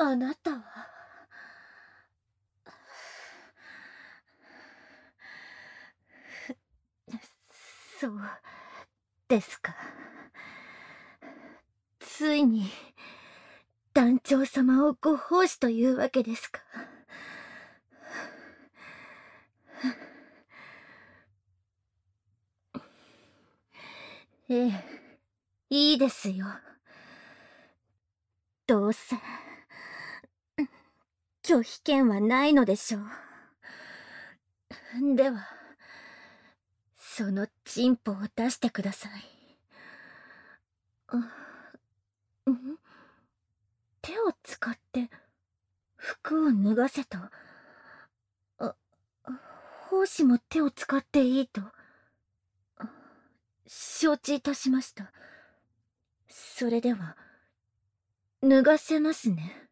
あなたは。そうですか。ついに団長様をご奉仕というわけですか。ええ、いいですよ。どうせ拒否権はないのでしょう。ではそのチンポを出してください。ん手を使って服を脱がせと。あ、奉仕も手を使っていいと。承知いたしました。それでは脱がせますね。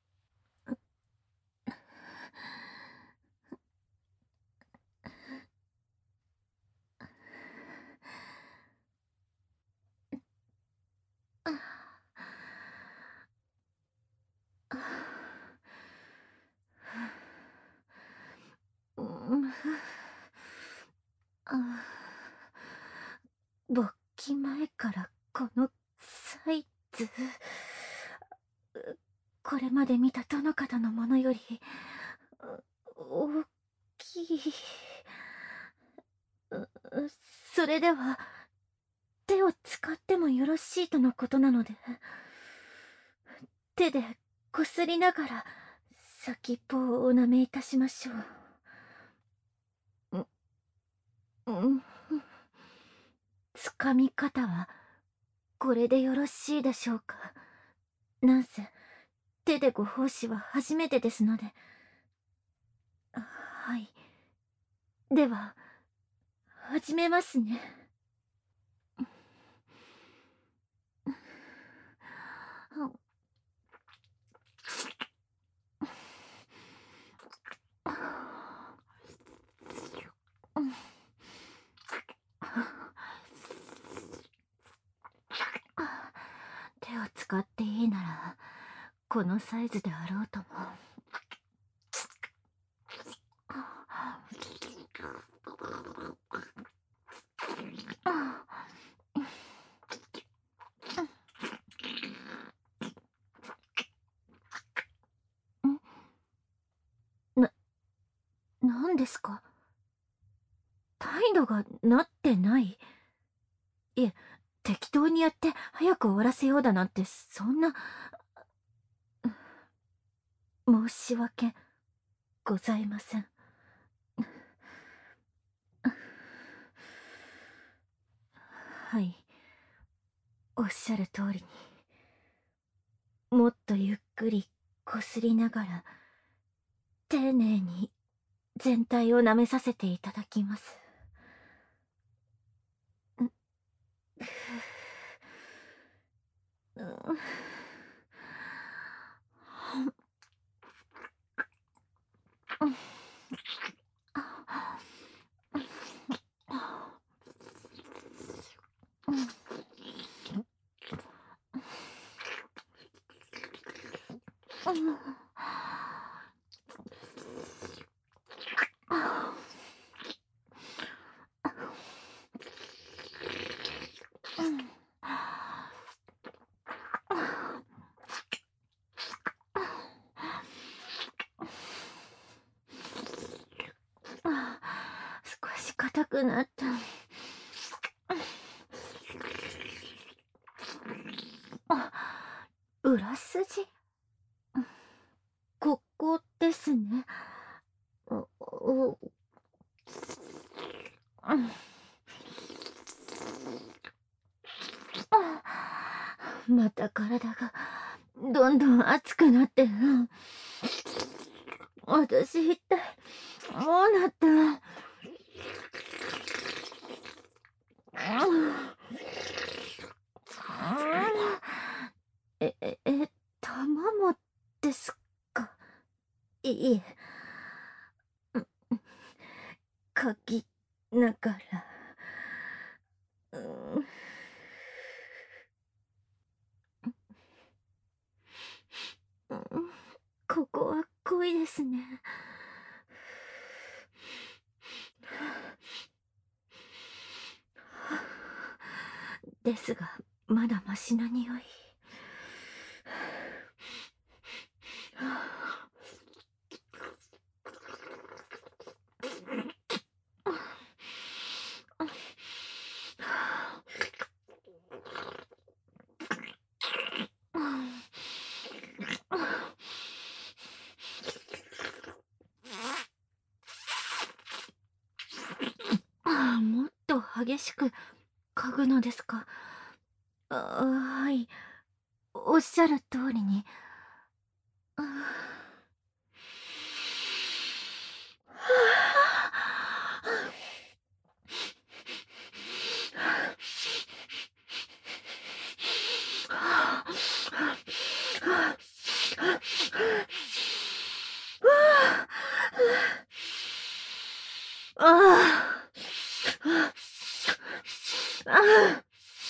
勃起前からこのサイズ、これまで見たどの方のものより大きい。それでは手を使ってもよろしいとのことなので、手でこすりながら先っぽをお舐めいたしましょう。つかみ方はこれでよろしいでしょうか。なんせ手でご奉仕は初めてですので。はい。では始めますね。手を使っていいならこのサイズであろうとも。なんですか？態度がなってない？いえ、適当にやって早く終わらせようだなんて、そんな。申し訳ございません。はい、おっしゃる通りにもっとゆっくりこすりながら丁寧に全体を舐めさせていただきます。少し硬くなった。裏筋、ここですね。また体がどんどん熱くなって。私一体どうなった。卵ですか？いえ、かきながら。 ここは濃いですね。ですが、まだマシな匂い。もっと激しく嗅ぐのですか？はい。おっしゃる通りに。あああ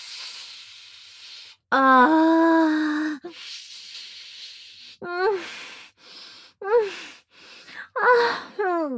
ああうん、うん、うん。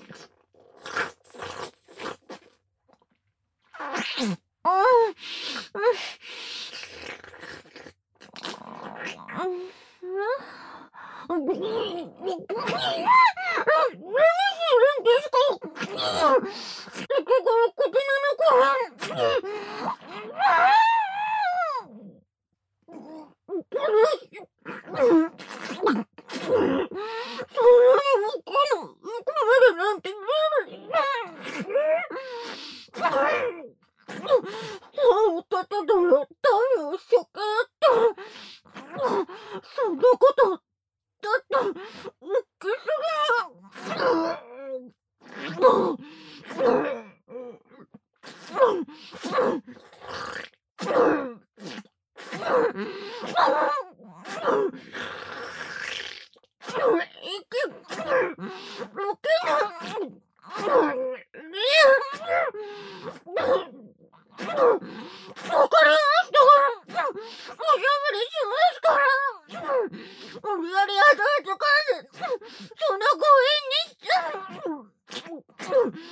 そんなことだった大きすわかりました。おしゃべりしますから。無理やり与えとかず、そんなご縁に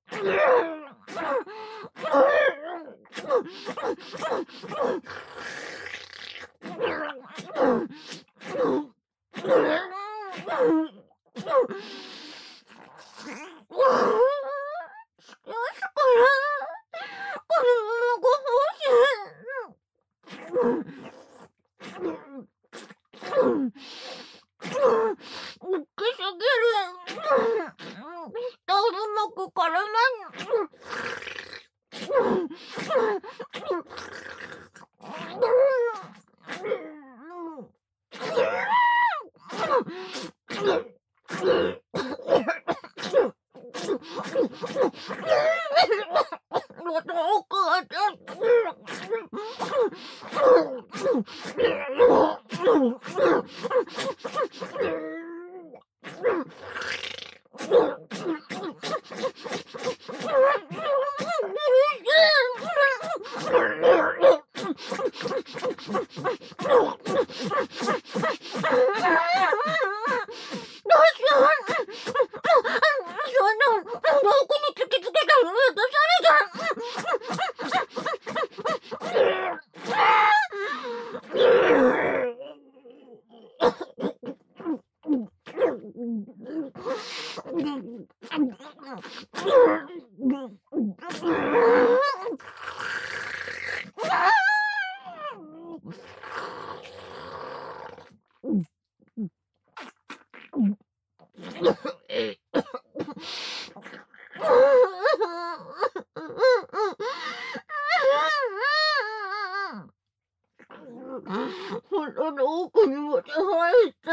腹の奥にまで入って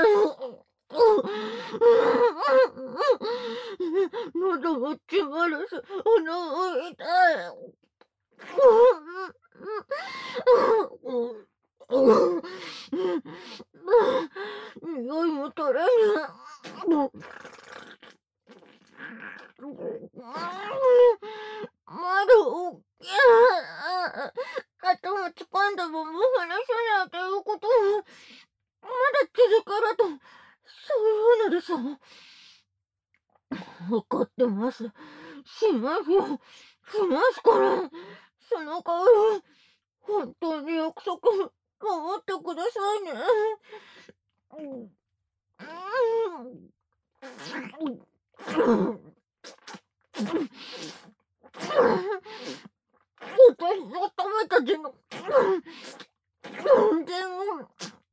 喉も詰まるし、鼻が痛い。匂いも取れぬ。まだおっきい。頭掴んだまま離さないということは、まだ続けるとわかってます。しますよ。しますから。その代わり、本当に約束、守ってくださいね。私が食べた手の全然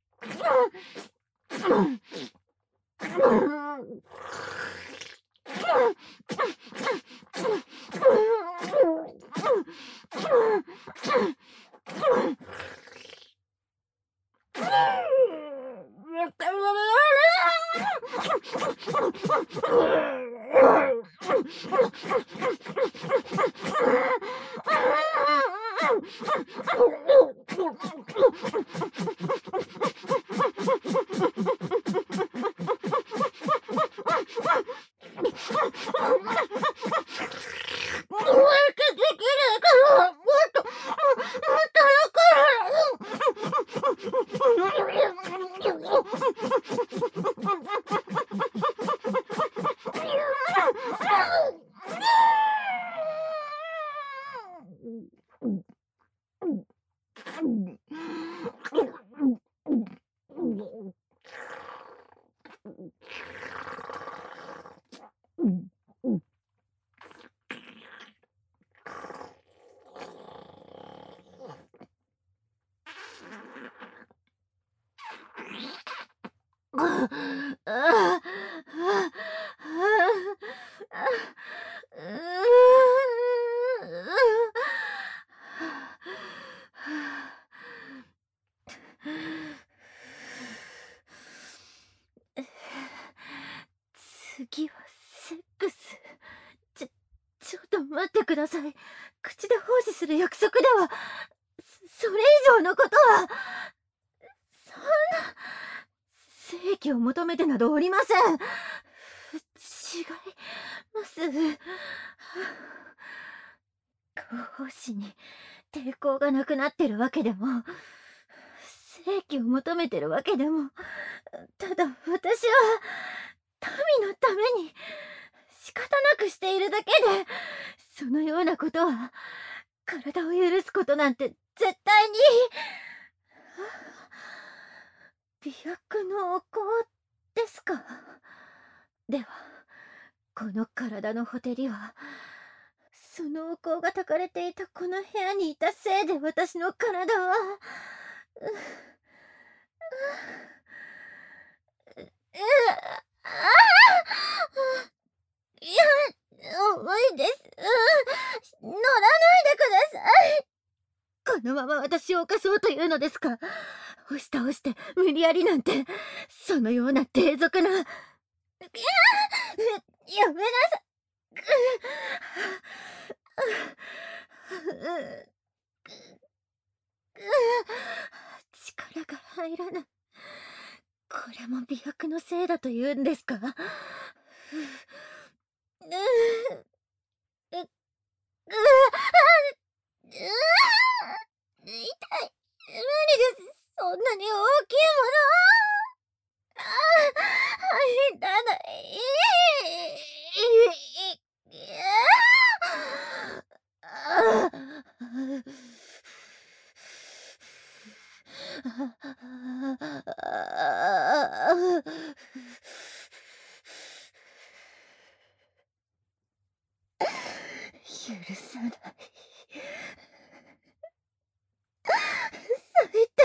次はセックス。ちょっと待ってください。口で奉仕する約束では、それ以上のことは、そんな、正義を求めてなどおりません。違います。奉仕に抵抗がなくなってるわけでも、正義を求めてるわけでも、ただ私は、民のために仕方なくしているだけで、そのようなことは体を許すことなんて絶対に。美薬のお香ですか。ではこの体のほてりは、そのお香が焚かれていたこの部屋にいたせいで、私の体はいや、重いです。乗らないでください。このまま私を犯そうというのですか。押し倒して無理やりなんて、そのような低俗な。やめなさ力が入らない。これも美薬のせいだと言うんですか。痛い。無理です。そんなに大きいもの。入らない。許さない。最低です。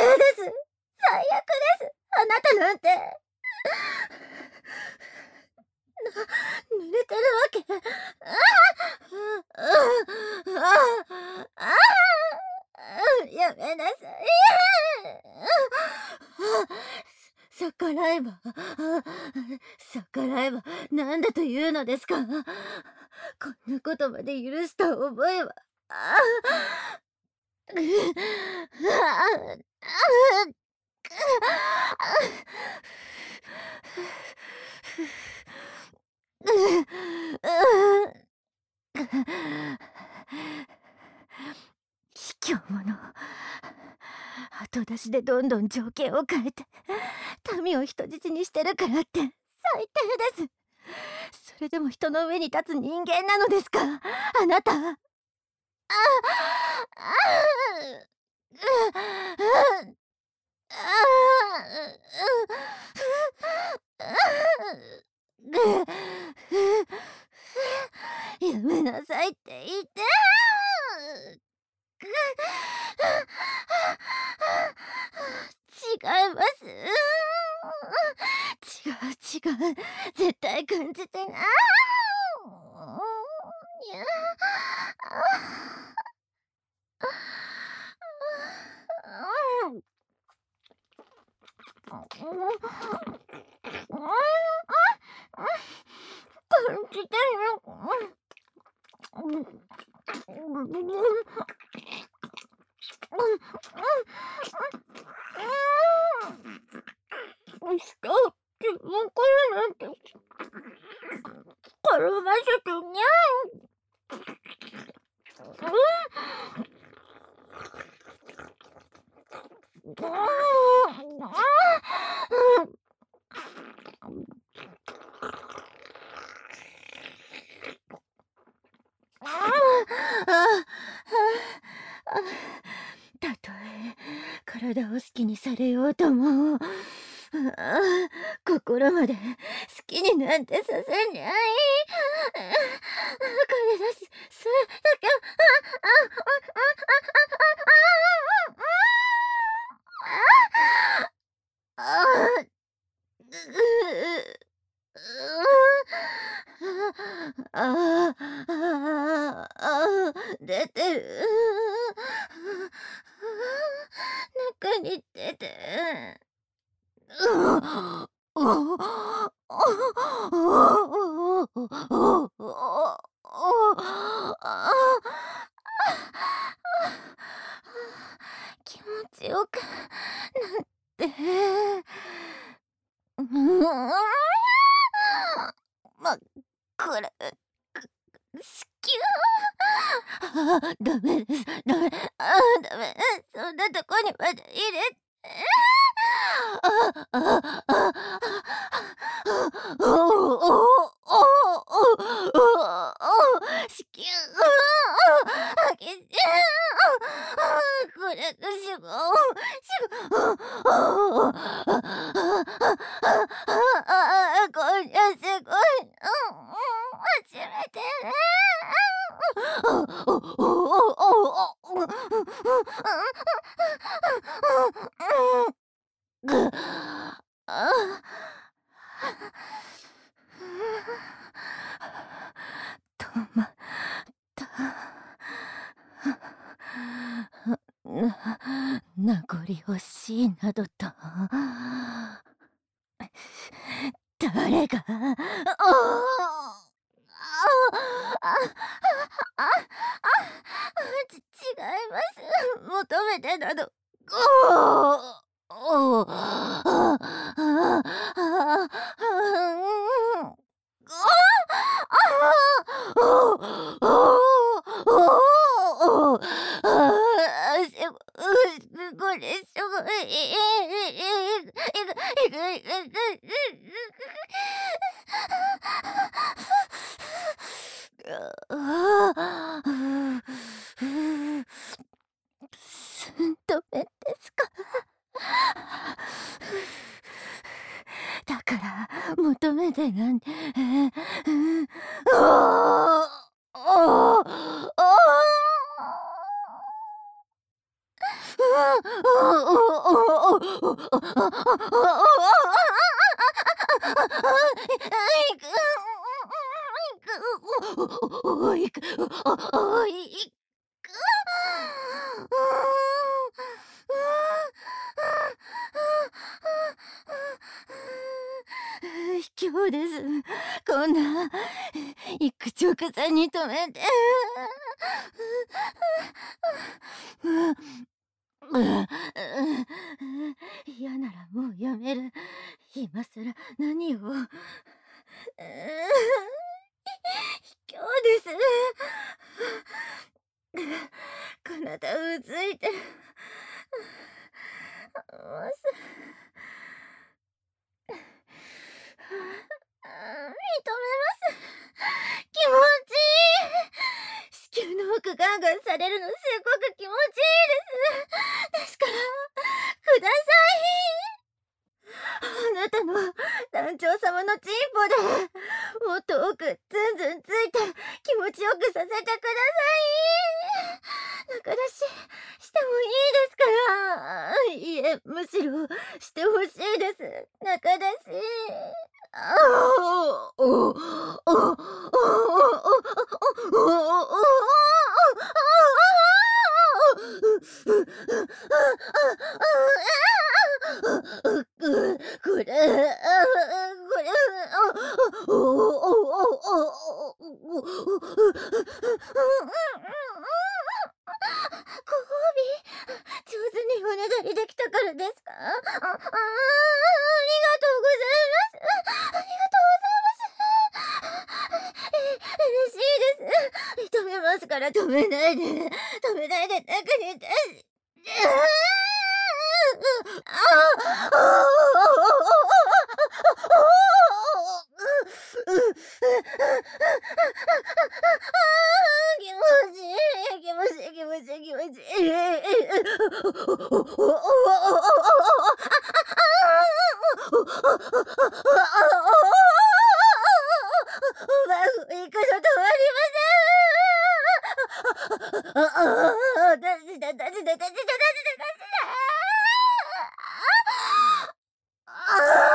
最悪です。あなたなんて。濡れてるわけ。やめなさい。逆らえば、逆らえばなんだというのですか。こんなことまで許した覚えは。卑怯者。後出しでどんどん条件を変えて民を人質にしてるからって、最最低です。それでも人の上に立つ人間なのですか、あなた。ああやめなさいって言って。違います。違う違う。絶対感じてない。いや。感じて人って分からなんて絡ませてにゃたとえ体を好きにされようとも、心まで好きになんてさせない。彼だし、それだけ出てる。中に出て。気持ちよくなって。これ、子宮。ダメです。ダメ。ダメ。そんなとこにまで入れて。子宮。開けて。これが死後。こんなすごい。初めて。止まった。名残惜しいなどと。誰が。違います。求めてなど。これすごい。寸止めですか。だから求めてなんて。卑怯です。こんな行く直前に止めて。嫌ならもうやめる。今さら何を。卑怯です。体うずいて。 されるのすごく気持ちいいです。ですから、ください。あなたの団長様のチンポでもっと奥ずんずんついて気持ちよくさせてください。中出ししてもいいですから。いえ、むしろしてほしいです。中出し。あおおおおこれ、ご褒美、上手におねだりできたからですか？ありがとうございます。ありがとうございます。嬉しいです。止めますから止めないで。止めないで中に出し。気持ちいい、気持ちいい、気持ちいい、気持ちいい。くの止まりません。出した出した出した出した出した。